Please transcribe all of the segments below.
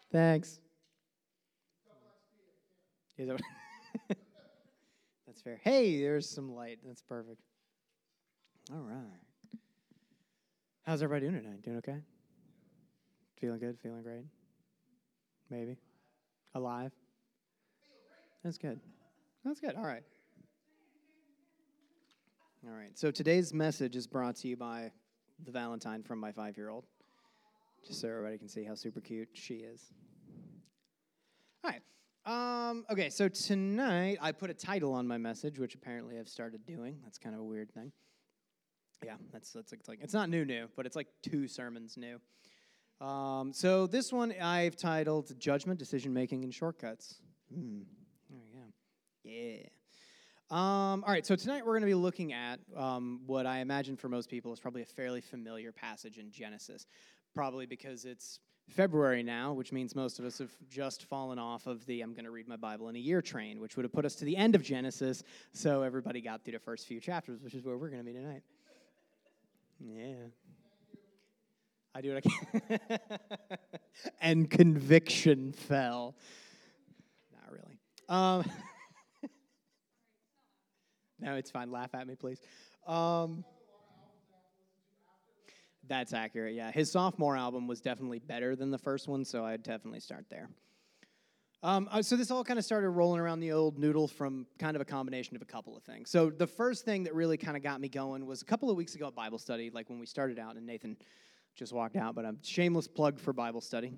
Thanks. Is that what- That's fair. Hey, there's some light. That's perfect. All right. How's everybody doing tonight? Doing okay? Feeling good? Feeling great? Maybe? Alive? That's good. That's good. All right. All right. So today's message is brought to you by the Valentine from my 5-year-old. Just so everybody can see how super cute she is. All right. Okay, so tonight I put a title on my message, which apparently I've started doing. That's kind of a weird thing. Yeah, that's like it's not new, but it's like 2 sermons new. So this one I've titled Judgment, Decision Making, and Shortcuts. There we go. Yeah. All right, so tonight we're going to be looking at what I imagine for most people is probably a fairly familiar passage in Genesis, probably because it's February now, which means most of us have just fallen off of the I'm going to read my Bible in a year train, which would have put us to the end of Genesis, so everybody got through the first few chapters, which is where we're going to be tonight. Yeah. I do what I can. And conviction fell. Not really. No, it's fine. Laugh at me, please. That's accurate, yeah. His sophomore album was definitely better than the first one, so I'd definitely start there. So this all kind of started rolling around the old noodle from kind of a combination of a couple of things. So the first thing that really kind of got me going was a couple of weeks ago at Bible study, like when we started out, and Nathan just walked out, but a shameless plug for Bible study.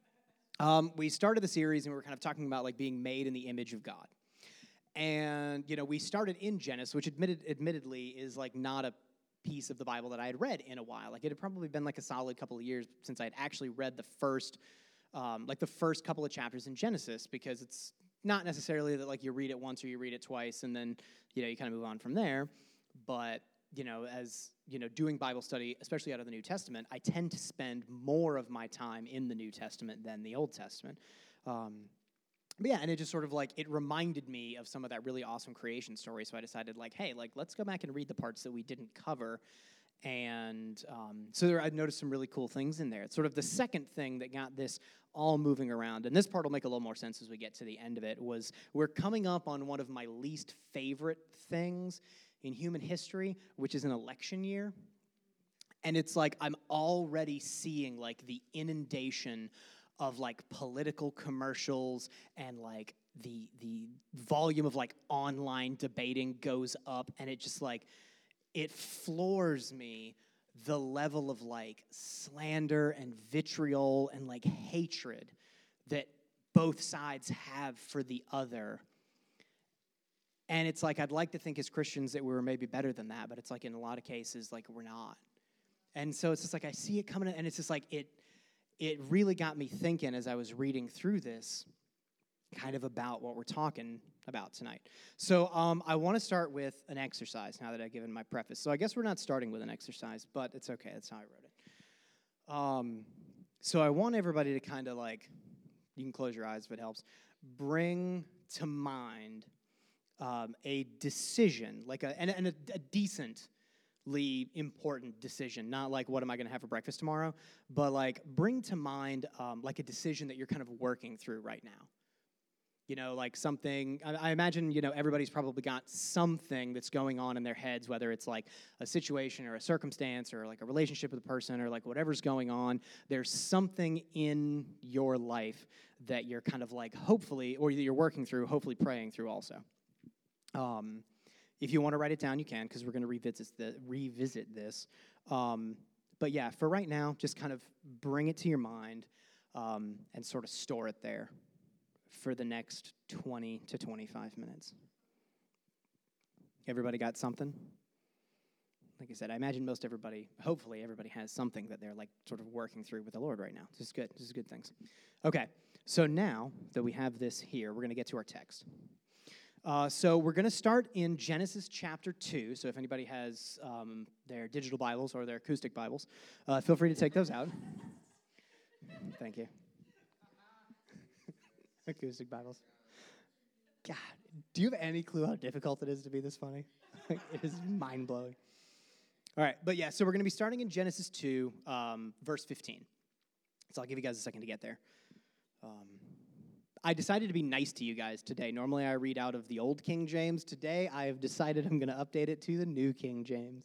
We started the series, and we were kind of talking about like being made in the image of God. And, you know, we started in Genesis, which admittedly is like not a piece of the Bible that I had read in a while. Like it had probably been like a solid couple of years since I had actually read the first couple of chapters in Genesis, because it's not necessarily that like you read it once or you read it twice and then, you know, you kind of move on from there. But, you know, as, you know, doing Bible study, especially out of the New Testament, I tend to spend more of my time in the New Testament than the Old Testament. But yeah, and it just sort of like, it reminded me of some of that really awesome creation story, so I decided like, hey, like let's go back and read the parts that we didn't cover. And I noticed some really cool things in there. It's sort of the second thing that got this all moving around, and this part will make a little more sense as we get to the end of it, was we're coming up on one of my least favorite things in human history, which is an election year. And it's like I'm already seeing like the inundation of like political commercials, and like the volume of like online debating goes up, and it just like it floors me the level of like slander and vitriol and like hatred that both sides have for the other. And it's like I'd like to think as Christians that we were maybe better than that, but it's like in a lot of cases like we're not. And so it's just like I see it coming, and it's just like it really got me thinking as I was reading through this, kind of about what we're talking about tonight. So I want to start with an exercise now that I've given my preface. So I guess we're not starting with an exercise, but it's okay. That's how I wrote it. So I want everybody to kind of like, you can close your eyes if it helps, bring to mind a decision, like a decent important decision, not like what am I going to have for breakfast tomorrow, but like bring to mind like a decision that you're kind of working through right now. You know, like something, I imagine, you know, everybody's probably got something that's going on in their heads, whether it's like a situation or a circumstance or like a relationship with a person or like whatever's going on. There's something in your life that you're kind of like hopefully, or that you're working through, hopefully praying through also. If you want to write it down, you can, because we're going to revisit this. But yeah, for right now, just kind of bring it to your mind and sort of store it there for the next 20 to 25 minutes. Everybody got something? Like I said, I imagine hopefully everybody has something that they're like sort of working through with the Lord right now. This is good. This is good things. Okay, so now that we have this here, we're going to get to our text. So we're going to start in Genesis chapter 2. So if anybody has their digital Bibles or their acoustic Bibles, feel free to take those out. Thank you. Acoustic Bibles. God, do you have any clue how difficult it is to be this funny? It is mind-blowing. All right, but yeah, so we're going to be starting in Genesis 2, verse 15. So I'll give you guys a second to get there. I decided to be nice to you guys today. Normally I read out of the old King James. Today I have decided I'm going to update it to the new King James.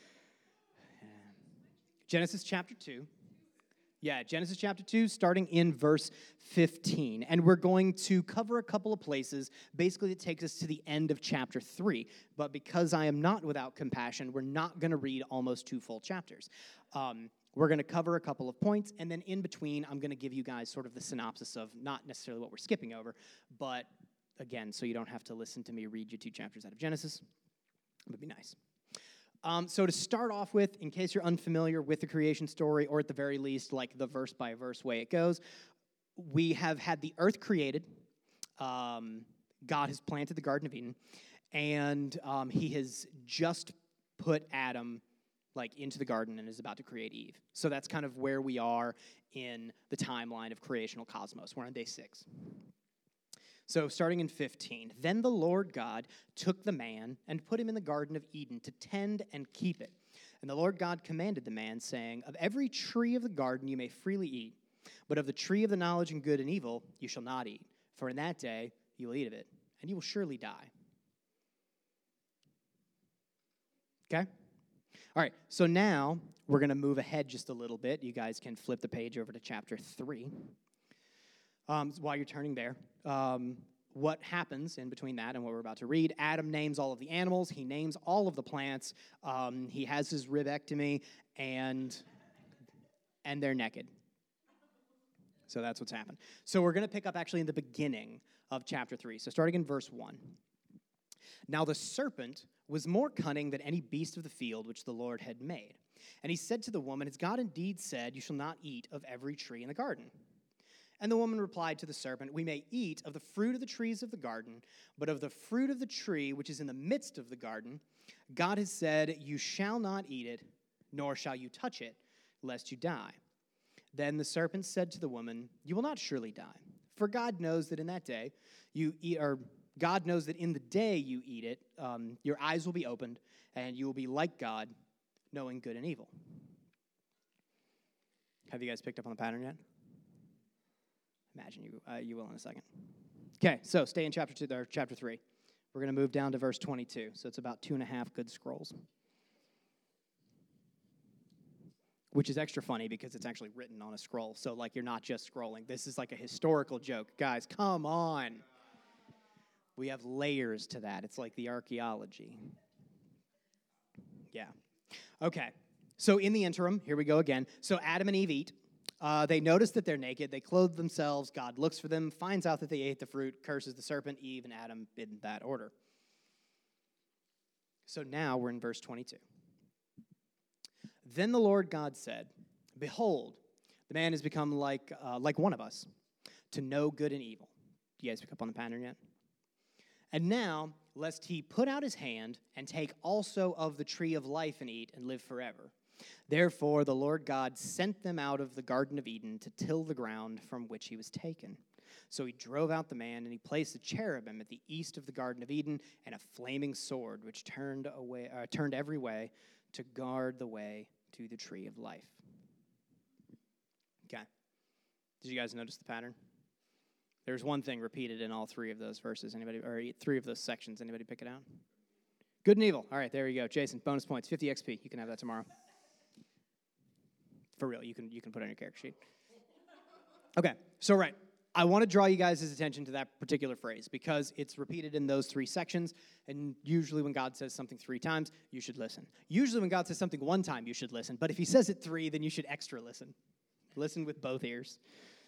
Genesis chapter 2. Yeah, Genesis chapter 2, starting in verse 15. And we're going to cover a couple of places. Basically, it takes us to the end of chapter 3. But because I am not without compassion, we're not going to read almost 2 full chapters. We're going to cover a couple of points, and then in between, I'm going to give you guys sort of the synopsis of not necessarily what we're skipping over, but again, so you don't have to listen to me read you 2 chapters out of Genesis. It would be nice. So to start off with, in case you're unfamiliar with the creation story, or at the very least, like the verse-by-verse way it goes, we have had the earth created. God has planted the Garden of Eden, and he has just put Adam into the garden and is about to create Eve. So that's kind of where we are in the timeline of creational cosmos. We're on day 6. So starting in 15, then the Lord God took the man and put him in the Garden of Eden to tend and keep it. And the Lord God commanded the man, saying, of every tree of the garden you may freely eat, but of the tree of the knowledge of good and evil you shall not eat. For in that day you will eat of it, and you will surely die. Okay? All right, so now we're going to move ahead just a little bit. You guys can flip the page over to chapter 3. While you're turning there, what happens in between that and what we're about to read? Adam names all of the animals. He names all of the plants. He has his ribectomy, and they're naked. So that's what's happened. So we're going to pick up actually in the beginning of chapter 3. So starting in verse 1. Now the serpent was more cunning than any beast of the field which the Lord had made. And he said to the woman, has God indeed said, you shall not eat of every tree in the garden? And the woman replied to the serpent, we may eat of the fruit of the trees of the garden, but of the fruit of the tree which is in the midst of the garden, God has said, you shall not eat it, nor shall you touch it, lest you die. Then the serpent said to the woman, you will not surely die, for God knows that in that day you eat, or God knows that in the day you eat it, your eyes will be opened, and you will be like God, knowing good and evil. Have you guys picked up on the pattern yet? Imagine you will in a second. Okay, so stay in chapter 2 or chapter 3. We're going to move down to verse 22. So it's about 2.5 good scrolls. Which is extra funny because it's actually written on a scroll. So you're not just scrolling. This is like a historical joke. Guys, come on. We have layers to that. It's like the archaeology. Yeah. Okay. So in the interim, here we go again. So Adam and Eve eat. They notice that they're naked. They clothe themselves. God looks for them, finds out that they ate the fruit, curses the serpent, Eve, and Adam in that order. So now we're in verse 22. Then the Lord God said, behold, the man has become like one of us, to know good and evil. Do you guys pick up on the pattern yet? And now, lest he put out his hand and take also of the tree of life and eat and live forever. Therefore, the Lord God sent them out of the Garden of Eden to till the ground from which he was taken. So he drove out the man, and he placed a cherubim at the east of the Garden of Eden and a flaming sword which turned every way to guard the way to the tree of life. Okay. Did you guys notice the pattern? There's one thing repeated in all 3 of those verses. Anybody, or 3 of those sections? Anybody pick it out? Good and evil. All right, there you go. Jason, bonus points, 50 XP. You can have that tomorrow. For real, you can put it on your character sheet. Okay, so right. I want to draw you guys' attention to that particular phrase because it's repeated in those 3 sections, and usually when God says something 3 times, you should listen. Usually when God says something 1 time, you should listen, but if he says it 3, then you should extra listen. Listen with both ears.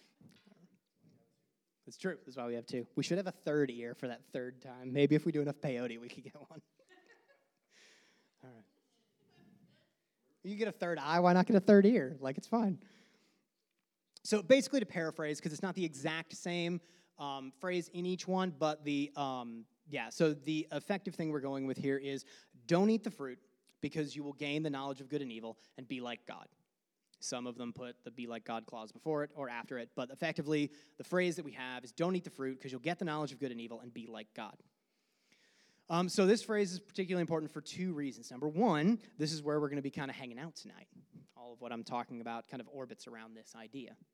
It's true. That's why we have 2. We should have a 3rd ear for that 3rd time. Maybe if we do enough peyote, we could get one. All right. You get a 3rd eye, why not get a 3rd ear? It's fine. So basically to paraphrase, because it's not the exact same phrase in each one, but so the effective thing we're going with here is don't eat the fruit because you will gain the knowledge of good and evil and be like God. Some of them put the be like God clause before it or after it, but effectively the phrase that we have is don't eat the fruit because you'll get the knowledge of good and evil and be like God. So this phrase is particularly important for 2 reasons. Number 1, this is where we're going to be kind of hanging out tonight. All of what I'm talking about kind of orbits around this idea.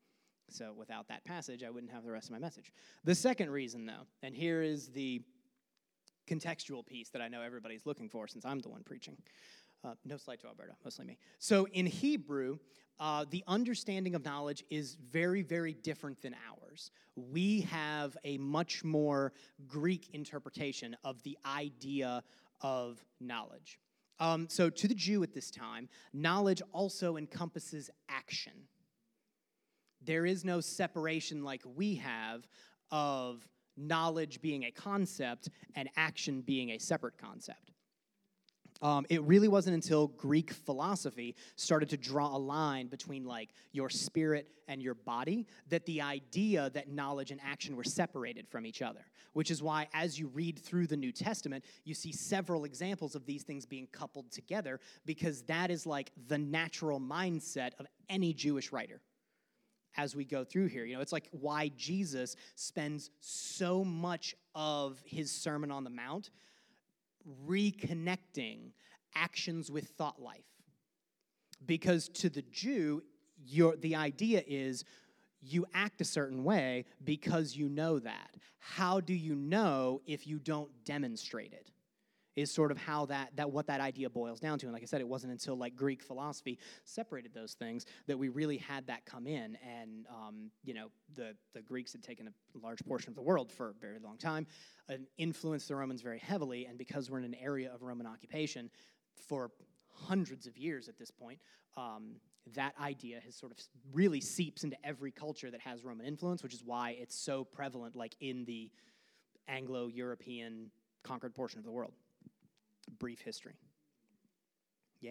So without that passage, I wouldn't have the rest of my message. The second reason, though, and here is the contextual piece that I know everybody's looking for since I'm the one preaching. No slight to Alberto, mostly me. So in Hebrew, the understanding of knowledge is very, very different than ours. We have a much more Greek interpretation of the idea of knowledge. So to the Jew at this time, knowledge also encompasses action. There is no separation like we have of knowledge being a concept and action being a separate concept. It really wasn't until Greek philosophy started to draw a line between like your spirit and your body that the idea that knowledge and action were separated from each other, which is why as you read through the New Testament, you see several examples of these things being coupled together because that is like the natural mindset of any Jewish writer. As we go through here, it's like why Jesus spends so much of his Sermon on the Mount reconnecting actions with thought life. Because to the Jew, the idea is you act a certain way because you know that. How do you know if you don't demonstrate it? Is sort of how what that idea boils down to. And like I said, it wasn't until like Greek philosophy separated those things that we really had that come in. And, the Greeks had taken a large portion of the world for a very long time and influenced the Romans very heavily. And because we're in an area of Roman occupation for hundreds of years at this point, that idea has sort of really seeps into every culture that has Roman influence, which is why it's so prevalent like in the Anglo-European conquered portion of the world. Brief history. Yeah.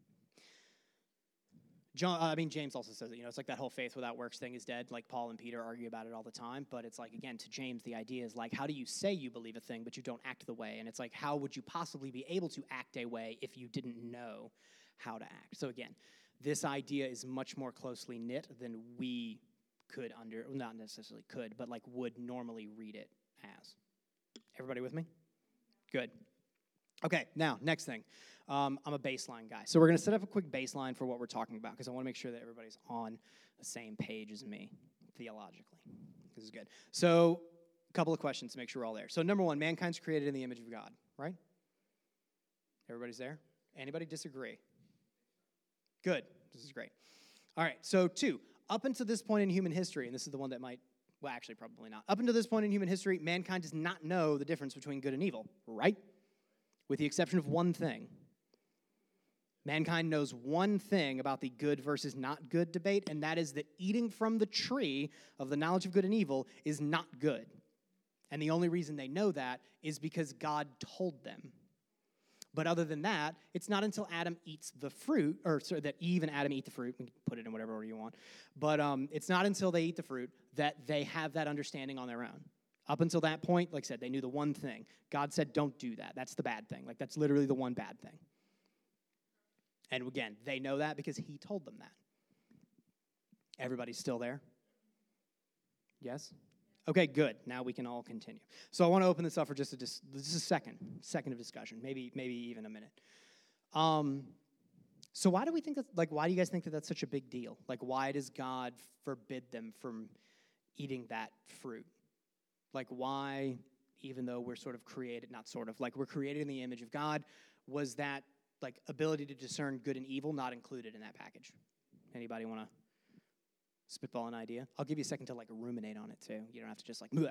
James also says it, it's like that whole faith without works thing is dead. Like Paul and Peter argue about it all the time. But it's like, again, to James, the idea is like, how do you say you believe a thing, but you don't act the way? And it's like, how would you possibly be able to act a way if you didn't know how to act? So again, this idea is much more closely knit than we could not necessarily could, but like would normally read it as. Everybody with me? Good. Okay, now, next thing. I'm a baseline guy. So we're going to set up a quick baseline for what we're talking about because I want to make sure that everybody's on the same page as me theologically. This is good. So a couple of questions to make sure we're all there. So number one, mankind's created in the image of God, right? Everybody's there? Anybody disagree? Good. This is great. All right, so two, up until this point in human history, and this is the one that actually probably not. Up until this point in human history, mankind does not know the difference between good and evil, right? With the exception of one thing. Mankind knows one thing about the good versus not good debate, and that is that eating from the tree of the knowledge of good and evil is not good. And the only reason they know that is because God told them. But other than that, it's not until Adam eats the fruit, that Eve and Adam eat the fruit, you can put it in whatever order you want, but it's not until they eat the fruit that they have that understanding on their own. Up until that point, like I said, they knew the one thing. God said, don't do that. That's the bad thing. Like, that's literally the one bad thing. And again, they know that because he told them that. Everybody's still there? Yes? Okay, good. Now we can all continue. So I want to open this up for just a second of discussion, maybe even a minute. So why do we think why do you guys think that that's such a big deal? Like, why does God forbid them from eating that fruit? Like, why, even though we're sort of created, not sort of, like we're created in the image of God, was that, like, ability to discern good and evil not included in that package? Anybody want to spitball an idea? I'll give you a second to, like, ruminate on it, too. You don't have to just, like, bleh.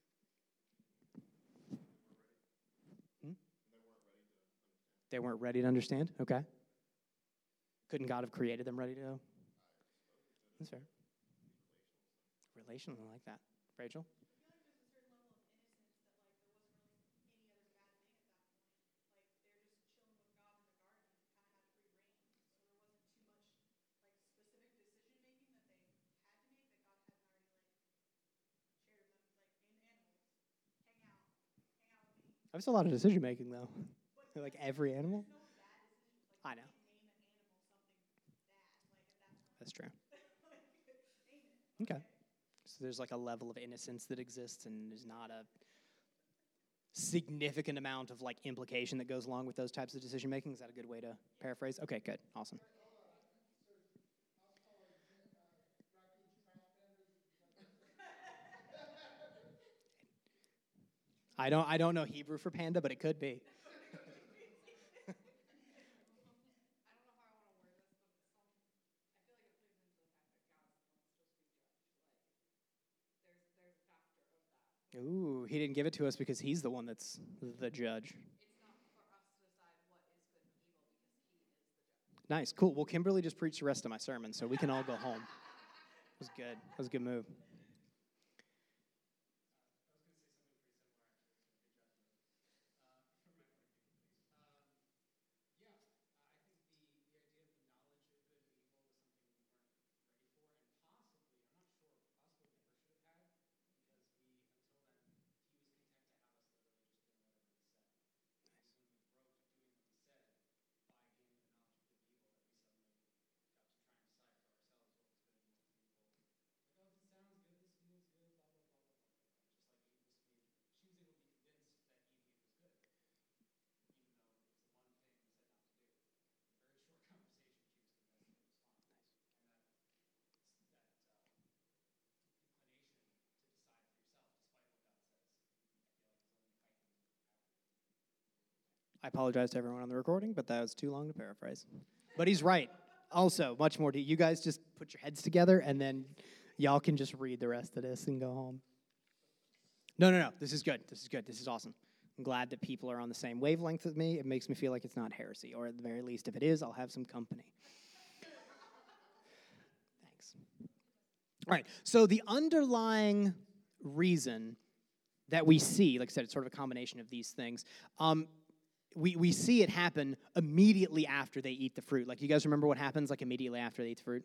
They weren't ready to understand? Okay. Couldn't God have created them ready to know? That's fair. Relational, I like that. Rachel? There's a lot of decision making, though. Like every animal? I know. That's true. Okay. So there's like a level of innocence that exists, and there's not a significant amount of like implication that goes along with those types of decision making. Is that a good way to paraphrase? Okay, good. Awesome. I don't know Hebrew for panda, but it could be. Ooh, he didn't give it to us because he's the one that's the judge. Nice, cool. Well, Kimberly just preached the rest of my sermon, so we can all go home. It was good. That was a good move. I apologize to everyone on the recording, but that was too long to paraphrase. But he's right. Also, much more to you guys just put your heads together, and then y'all can just read the rest of this and go home. No. This is good. This is good. This is awesome. I'm glad that people are on the same wavelength with me. It makes me feel like it's not heresy, or at the very least, if it is, I'll have some company. Thanks. All right, so the underlying reason that we see, like I said, it's sort of a combination of these things. We see it happen immediately after they eat the fruit. Like, you guys remember what happens like immediately after they eat the fruit?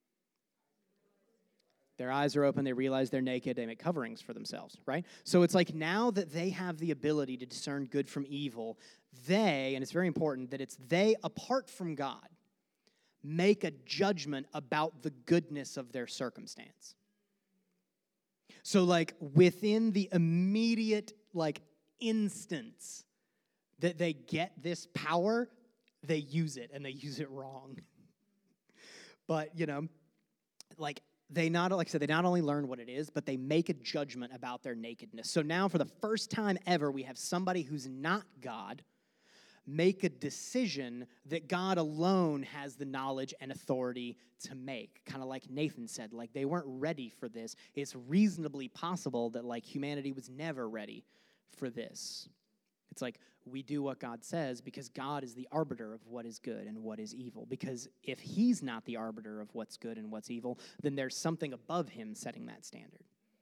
Their eyes are open, they realize they're naked, they make coverings for themselves, right? So it's like now that they have the ability to discern good from evil, they, and it's very important that it's they, apart from God, make a judgment about the goodness of their circumstance. So like within the immediate like instance that they get this power, they use it, and they use it wrong. But, you know, like they not only learn what it is, but they make a judgment about their nakedness. So now for the first time ever, we have somebody who's not God make a decision that God alone has the knowledge and authority to make. Kind of like Nathan said, like they weren't ready for this. It's reasonably possible that like humanity was never ready for this. It's like we do what God says because God is the arbiter of what is good and what is evil. Because if he's not the arbiter of what's good and what's evil, then there's something above him setting that standard.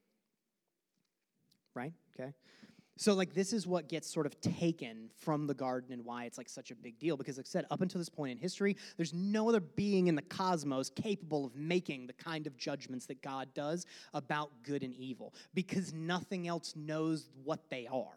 Right? Okay? So, like, this is what gets sort of taken from the garden and why it's, like, such a big deal. Because, like I said, up until this point in history, there's no other being in the cosmos capable of making the kind of judgments that God does about good and evil. Because nothing else knows what they are.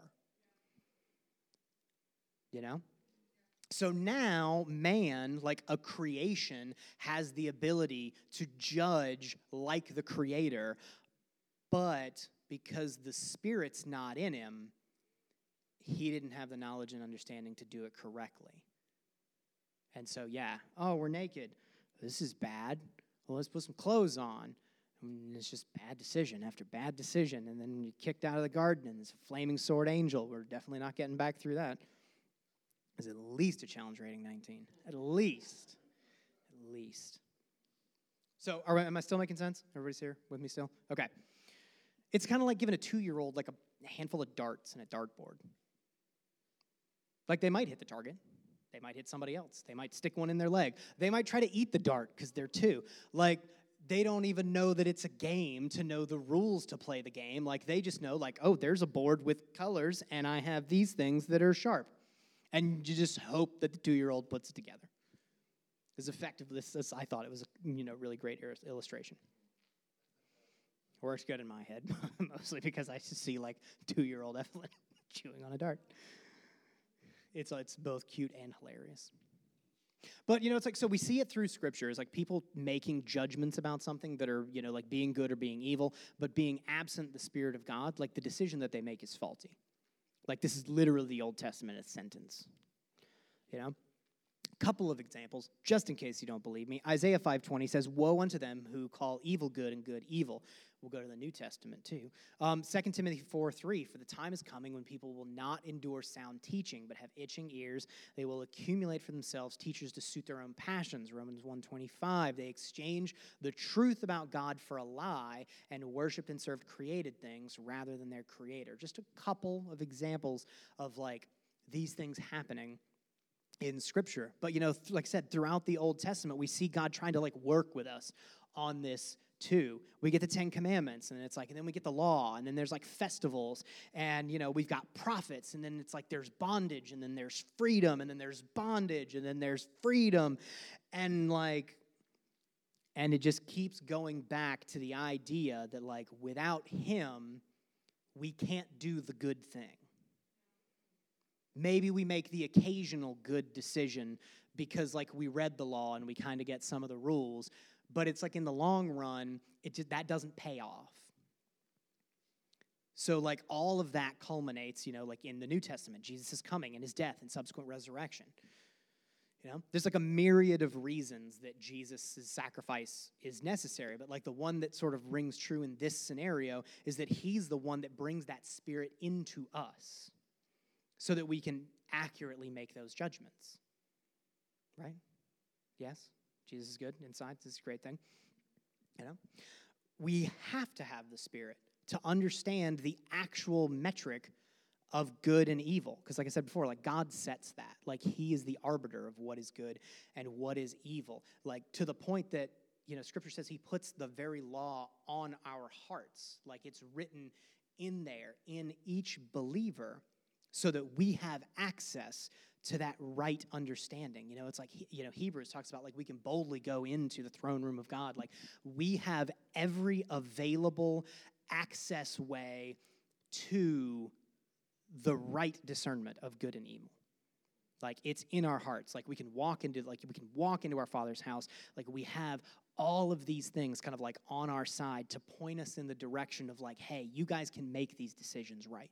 You know? So now man, like a creation, has the ability to judge like the Creator, but because the Spirit's not in him, he didn't have the knowledge and understanding to do it correctly. And so, we're naked. This is bad. Well, let's put some clothes on. And it's just bad decision after bad decision. And then you're kicked out of the garden, and it's a flaming sword angel. We're definitely not getting back through that. Is at least a challenge rating 19. At least. So, am I still making sense? Everybody's here with me still? Okay. It's kind of like giving a 2-year-old like a handful of darts and a dartboard. Like they might hit the target. They might hit somebody else. They might stick one in their leg. They might try to eat the dart because they're 2. Like they don't even know that it's a game to know the rules to play the game. Like they just know like, oh, there's a board with colors and I have these things that are sharp. And you just hope that the 2-year-old puts it together. As effective as I thought it was a really great illustration. Works good in my head, mostly because I just see like 2-year-old Evelyn chewing on a dart. It's both cute and hilarious. But, it's like, so we see it through Scripture. It's like people making judgments about something that are, like being good or being evil, but being absent the Spirit of God, like the decision that they make is faulty. Like this is literally the Old Testament sentence, Couple of examples, just in case you don't believe me. Isaiah 5:20 says, "Woe unto them who call evil good and good evil." We'll go to the New Testament too. 2 Timothy 4:3, "For the time is coming when people will not endure sound teaching, but have itching ears. They will accumulate for themselves teachers to suit their own passions." Romans 1:25, "They exchange the truth about God for a lie and worshiped and served created things rather than their creator." Just a couple of examples of like these things happening in Scripture. But, like I said, throughout the Old Testament, we see God trying to, like, work with us on this, too. We get the Ten Commandments, and it's like, and then we get the law, and then there's, like, festivals, and, we've got prophets, and then it's like there's bondage, and then there's freedom, and then there's bondage, and then there's freedom, and, like, and it just keeps going back to the idea that, like, without Him, we can't do the good thing. Maybe we make the occasional good decision because, like, we read the law and we kind of get some of the rules, but it's like in the long run, that doesn't pay off. So, like, all of that culminates, like in the New Testament, Jesus' coming and his death and subsequent resurrection. There's like a myriad of reasons that Jesus' sacrifice is necessary, but like the one that sort of rings true in this scenario is that he's the one that brings that Spirit into us, so that we can accurately make those judgments. Right? Yes? Jesus is good inside. This is a great thing. We have to have the Spirit to understand the actual metric of good and evil. Because like I said before, like God sets that. Like he is the arbiter of what is good and what is evil. Like to the point that, Scripture says he puts the very law on our hearts. Like it's written in there, in each believer, so that we have access to that right understanding. It's like, Hebrews talks about, like, we can boldly go into the throne room of God. Like, we have every available access way to the right discernment of good and evil. Like, it's in our hearts. Like, we can walk into our Father's house. Like, we have all of these things kind of like on our side to point us in the direction of, like, hey, you guys can make these decisions right.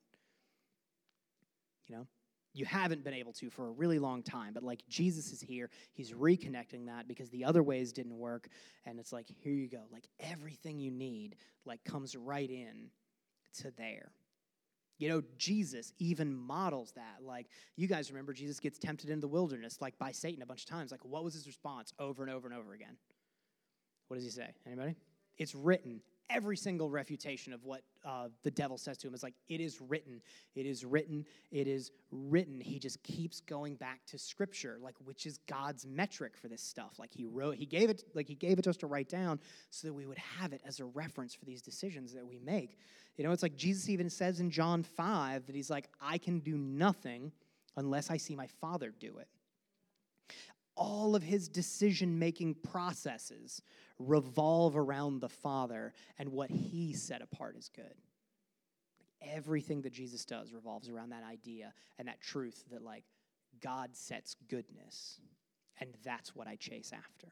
You haven't been able to for a really long time, but like Jesus is here. He's reconnecting that because the other ways didn't work. And it's like, here you go. Like everything you need like comes right in to there. Jesus even models that. Like you guys remember Jesus gets tempted in the wilderness like by Satan a bunch of times. Like what was his response over and over and over again? What does he say? Anybody? It's written. Every single refutation of what the devil says to him is like, it is written, it is written, it is written. He just keeps going back to Scripture, like which is God's metric for this stuff. Like he gave it to us to write down so that we would have it as a reference for these decisions that we make. It's like Jesus even says in John 5 that he's like, I can do nothing unless I see my Father do it. All of his decision-making processes revolve around the Father and what he set apart as good. Everything that Jesus does revolves around that idea and that truth that, like, God sets goodness, and that's what I chase after.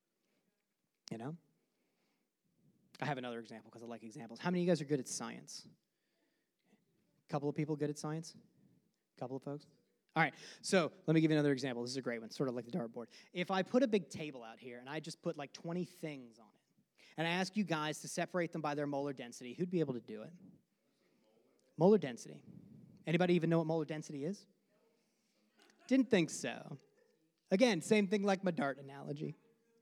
I have another example because I like examples. How many of you guys are good at science? A couple of people good at science? A couple of folks? All right, so let me give you another example. This is a great one, sort of like the dartboard. If I put a big table out here and I just put like 20 things on it, and I ask you guys to separate them by their molar density, who'd be able to do it? Molar density. Anybody even know what molar density is? Didn't think so. Again, same thing like my dart analogy.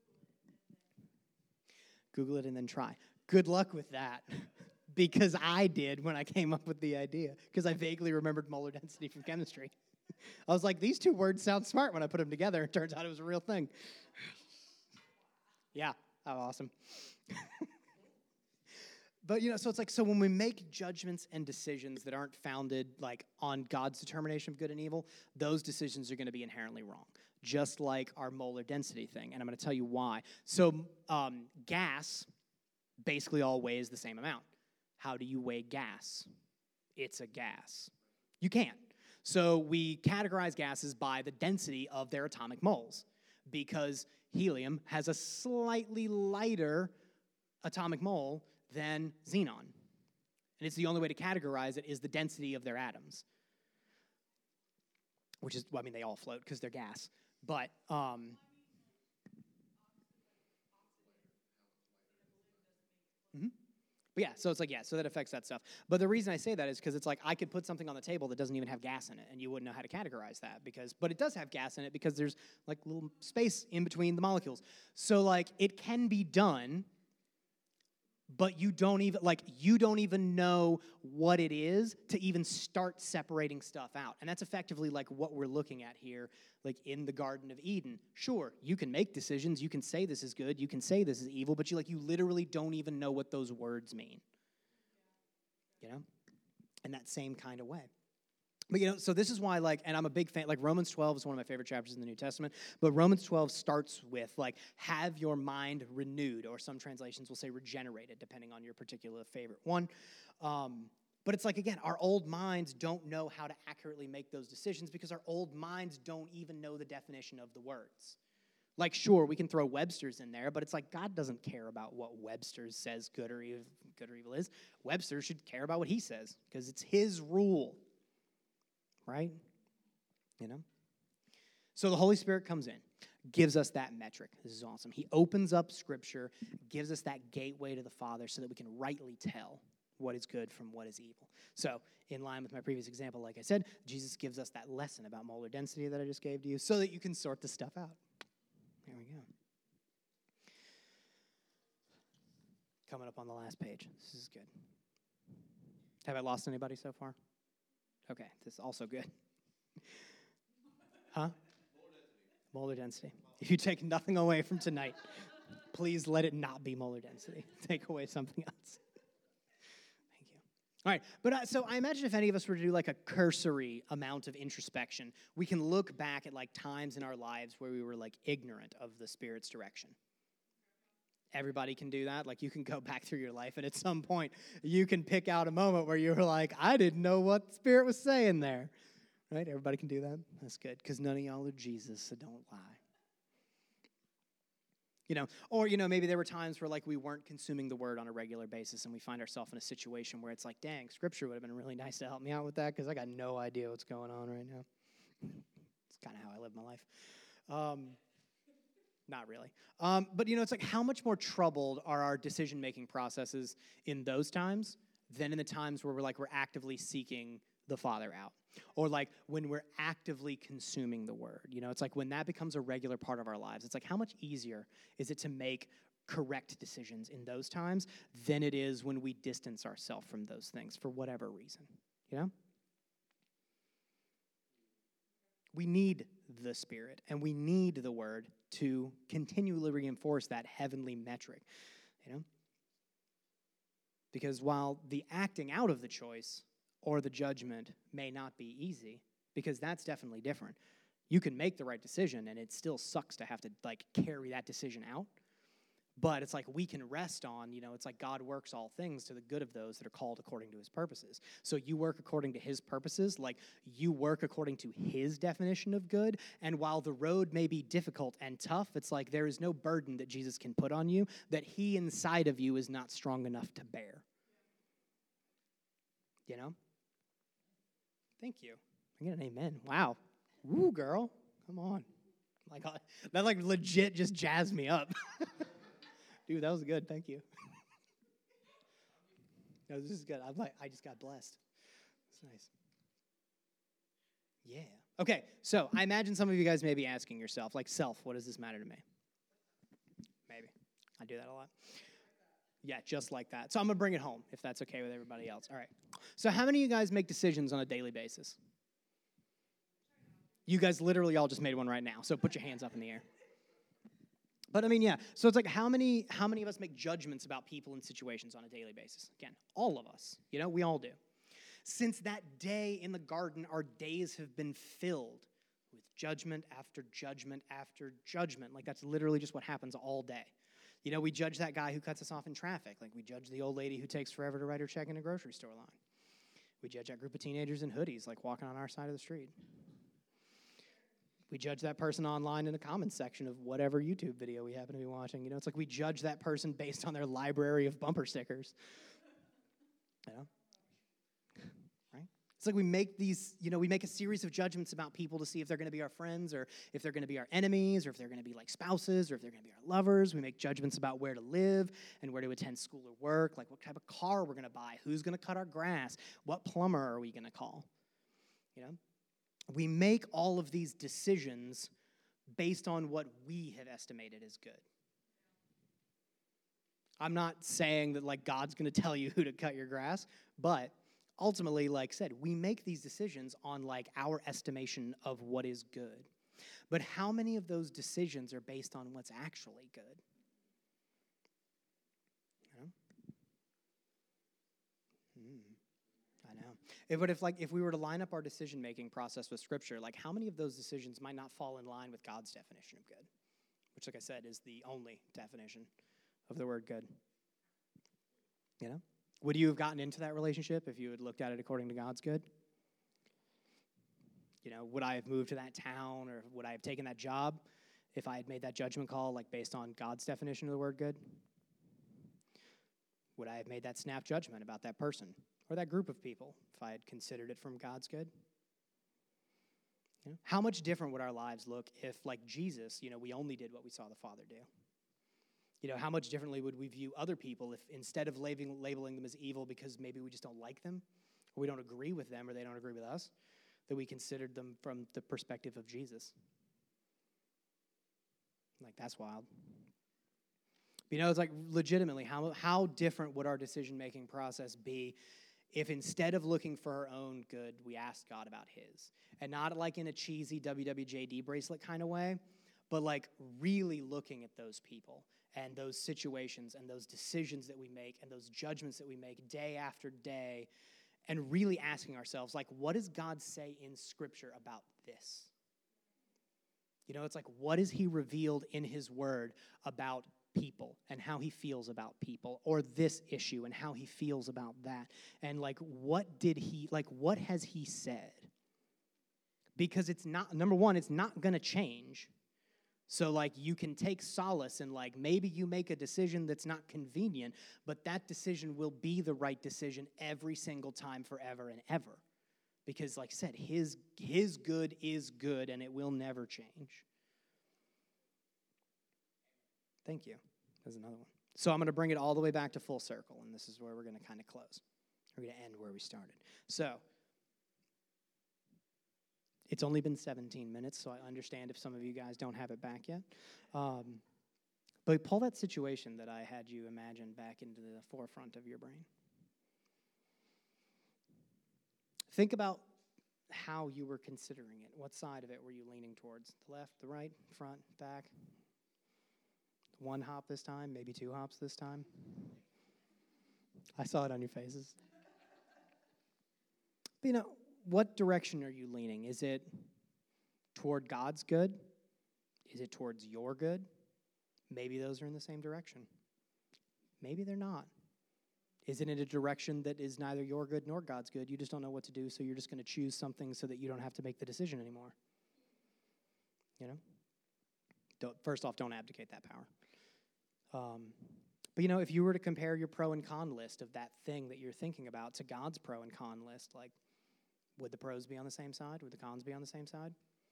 Google it and then try. Good luck with that. Because I did when I came up with the idea, because I vaguely remembered molar density from chemistry. I was like, these two words sound smart when I put them together. It turns out it was a real thing. Yeah, how awesome. But, so it's like, so when we make judgments and decisions that aren't founded, like, on God's determination of good and evil, those decisions are going to be inherently wrong, just like our molar density thing. And I'm going to tell you why. So gas basically all weighs the same amount. How do you weigh gas? It's a gas. You can't. So we categorize gases by the density of their atomic moles, because helium has a slightly lighter atomic mole than xenon. And it's the only way to categorize it is the density of their atoms, which is, well, I mean, they all float because they're gas. But mhm. But yeah, so it's like, yeah, so that affects that stuff. But the reason I say that is because it's like I could put something on the table that doesn't even have gas in it, and you wouldn't know how to categorize that but it does have gas in it because there's like little space in between the molecules. So like it can be done, but you don't even know what it is to even start separating stuff out. And that's effectively like what we're looking at here, like in the Garden of Eden. Sure, you can make decisions, you can say this is good, you can say this is evil, but you literally don't even know what those words mean. You know? In that same kind of way. But, so this is why, and I'm a big fan, Romans 12 is one of my favorite chapters in the New Testament, but Romans 12 starts with, have your mind renewed, or some translations will say regenerated, depending on your particular favorite one. But it's again, our old minds don't know how to accurately make those decisions because our old minds don't even know the definition of the words. Sure, we can throw Webster's in there, but it's God doesn't care about what Webster's says good or evil is. Webster should care about what he says because it's his rule. Right? So the Holy Spirit comes in, gives us that metric. This is awesome. He opens up Scripture, gives us that gateway to the Father so that we can rightly tell what is good from what is evil. So in line with my previous example, like I said, Jesus gives us that lesson about molar density that I just gave to you so that you can sort this stuff out. There we go. Coming up on the last page. This is good. Have I lost anybody so far? Okay, this is also good. Huh? Molar density. If you take nothing away from tonight, please let it not be molar density. Take away something else. Thank you. All right, but so I imagine if any of us were to do a cursory amount of introspection, we can look back at times in our lives where we were ignorant of the Spirit's direction. Everybody can do that. You can go back through your life, and at some point, you can pick out a moment where you were I didn't know what the Spirit was saying there. Right? Everybody can do that? That's good, because none of y'all are Jesus, so don't lie. Or, maybe there were times where, we weren't consuming the Word on a regular basis, and we find ourselves in a situation where it's dang, Scripture would have been really nice to help me out with that, because I got no idea what's going on right now. It's kind of how I live my life. Not really. But, it's how much more troubled are our decision-making processes in those times than in the times where we're actively seeking the Father out? Or when we're actively consuming the Word. It's when that becomes a regular part of our lives. It's how much easier is it to make correct decisions in those times than it is when we distance ourselves from those things for whatever reason? We need the Spirit, and we need the Word to continually reinforce that heavenly metric, Because while the acting out of the choice or the judgment may not be easy, because that's definitely different. You can make the right decision, and it still sucks to have to, carry that decision out. But it's we can rest on, it's God works all things to the good of those that are called according to his purposes. So you work according to his purposes, you work according to his definition of good. And while the road may be difficult and tough, it's there is no burden that Jesus can put on you that he inside of you is not strong enough to bear. Thank you. I get an amen. Wow. Woo, girl. Come on. My God. That legit just jazzed me up. Dude, that was good. Thank you. No, this is good. I just got blessed. It's nice. Yeah. Okay, so I imagine some of you guys may be asking yourself, self, what does this matter to me? Maybe. I do that a lot. Yeah, just like that. So I'm going to bring it home, if that's okay with everybody else. All right. So how many of you guys make decisions on a daily basis? You guys literally all just made one right now, so put your hands up in the air. But yeah, so it's how many of us make judgments about people and situations on a daily basis? Again, all of us. We all do. Since that day in the garden, our days have been filled with judgment after judgment after judgment. That's literally just what happens all day. We judge that guy who cuts us off in traffic. We judge the old lady who takes forever to write her check in a grocery store line. We judge that group of teenagers in hoodies, walking on our side of the street. We judge that person online in the comments section of whatever YouTube video we happen to be watching. It's we judge that person based on their library of bumper stickers. Right? It's like we make we make a series of judgments about people to see if they're going to be our friends or if they're going to be our enemies or if they're going to be like spouses or if they're going to be our lovers. We make judgments about where to live and where to attend school or work, like what type of car we're going to buy, who's going to cut our grass, what plumber are we going to call, We make all of these decisions based on what we have estimated as good. I'm not saying that like God's going to tell you who to cut your grass, but ultimately, like I said, we make these decisions on like our estimation of what is good. But how many of those decisions are based on what's actually good? I know. But if we were to line up our decision-making process with Scripture, like how many of those decisions might not fall in line with God's definition of good? Which, like I said, is the only definition of the word good. Would you have gotten into that relationship if you had looked at it according to God's good? Would I have moved to that town or would I have taken that job if I had made that judgment call like based on God's definition of the word good? Would I have made that snap judgment about that person or that group of people if I had considered it from God's good? How much different would our lives look if, like Jesus, we only did what we saw the Father do? How much differently would we view other people if instead of labeling them as evil because maybe we just don't like them, or we don't agree with them, or they don't agree with us, that we considered them from the perspective of Jesus? Like, that's wild. It's like legitimately, how different would our decision-making process be if instead of looking for our own good, we asked God about his? And not like in a cheesy WWJD bracelet kind of way, but like really looking at those people and those situations and those decisions that we make and those judgments that we make day after day and really asking ourselves, like, what does God say in Scripture about this? It's like, what has he revealed in his word about people and how he feels about people, or this issue and how he feels about that? And like, what has he said? Because it's not, number one, it's not going to change. So, like, you can take solace in, like, maybe you make a decision that's not convenient, but that decision will be the right decision every single time forever and ever. Because, like I said, his good is good, and it will never change. Thank you. There's another one. So I'm going to bring it all the way back to full circle, and this is where we're going to kind of close. We're going to end where we started. So it's only been 17 minutes, so I understand if some of you guys don't have it back yet. But pull that situation that I had you imagine back into the forefront of your brain. Think about how you were considering it. What side of it were you leaning towards? The left, the right, front, back? One hop this time, maybe two hops this time? I saw it on your faces. But what direction are you leaning? Is it toward God's good? Is it towards your good? Maybe those are in the same direction. Maybe they're not. Is it in a direction that is neither your good nor God's good? You just don't know what to do, so you're just going to choose something so that you don't have to make the decision anymore. First off, don't abdicate that power. But if you were to compare your pro and con list of that thing that you're thinking about to God's pro and con list, like, would the pros be on the same side? Would the cons be on the same side?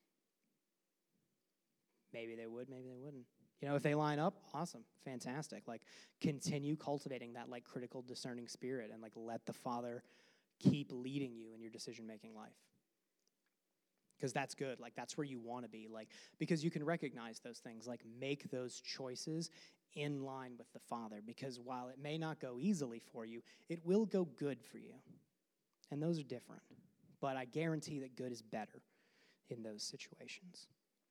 Maybe they would, maybe they wouldn't. If they line up, awesome, fantastic. Like, continue cultivating that, like, critical, discerning spirit and, like, let the Father keep leading you in your decision-making life. Because that's good. Like, that's where you want to be. Like, because you can recognize those things. Like, make those choices in line with the Father. Because while it may not go easily for you, it will go good for you. And those are different. But I guarantee that good is better in those situations.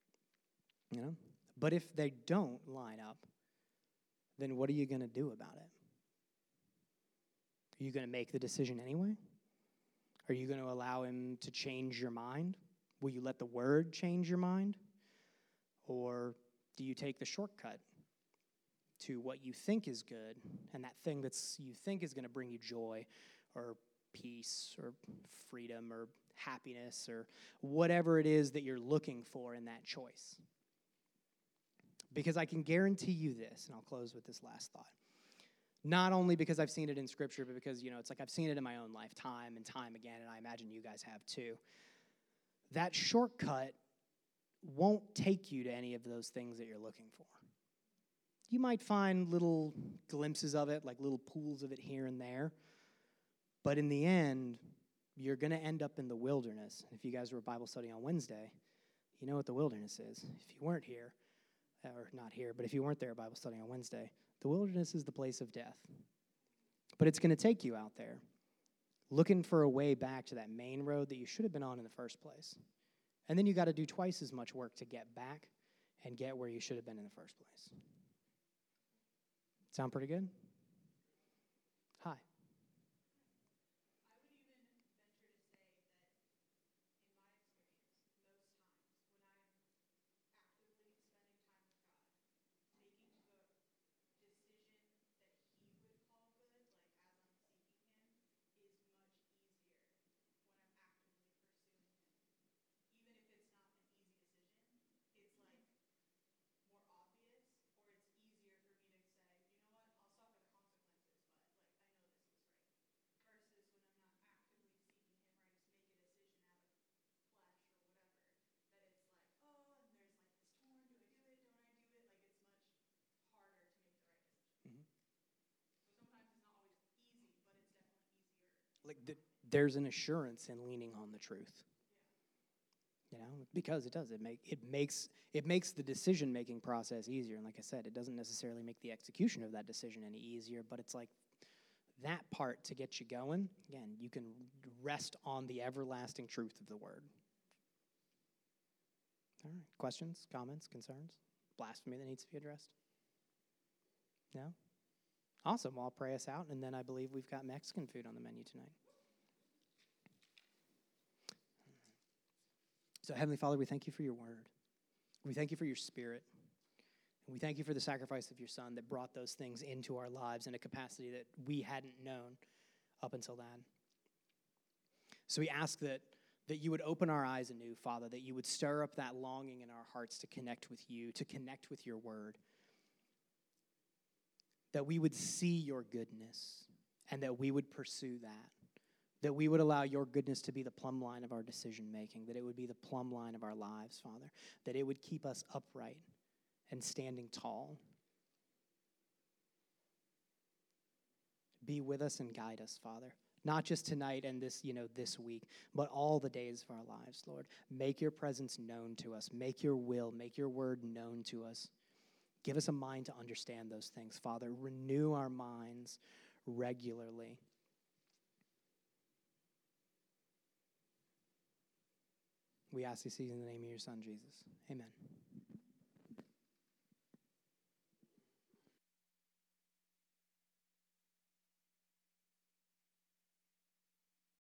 But if they don't line up, then what are you going to do about it? Are you going to make the decision anyway? Are you going to allow him to change your mind? Will you let the word change your mind? Or do you take the shortcut to what you think is good and that thing you think is going to bring you joy or peace or freedom or happiness or whatever it is that you're looking for in that choice? Because I can guarantee you this, and I'll close with this last thought. Not only because I've seen it in Scripture, but because, it's like I've seen it in my own life time and time again, and I imagine you guys have too. That shortcut won't take you to any of those things that you're looking for. You might find little glimpses of it, like little pools of it here and there, but in the end, you're going to end up in the wilderness. If you guys were Bible study on Wednesday, you know what the wilderness is. If you weren't here, or not here, but if you weren't there at Bible study on Wednesday, the wilderness is the place of death. But it's going to take you out there looking for a way back to that main road that you should have been on in the first place. And then you got to do twice as much work to get back and get where you should have been in the first place. Sound pretty good? Hi. There's an assurance in leaning on the truth. Because it does. It makes the decision-making process easier. And like I said, it doesn't necessarily make the execution of that decision any easier, but it's like that part to get you going. Again, you can rest on the everlasting truth of the word. All right. Questions, comments, concerns? Blasphemy that needs to be addressed? No? Awesome. Well, I'll pray us out, and then I believe we've got Mexican food on the menu tonight. So, Heavenly Father, we thank you for your word. We thank you for your spirit. And we thank you for the sacrifice of your son that brought those things into our lives in a capacity that we hadn't known up until then. So we ask that you would open our eyes anew, Father, that you would stir up that longing in our hearts to connect with you, to connect with your word, that we would see your goodness and that we would pursue that we would allow your goodness to be the plumb line of our decision-making, that it would be the plumb line of our lives, Father, that it would keep us upright and standing tall. Be with us and guide us, Father, not just tonight and this week, but all the days of our lives, Lord. Make your presence known to us. Make your will, make your word known to us. Give us a mind to understand those things, Father. Renew our minds regularly. We ask these things in the name of your Son, Jesus. Amen.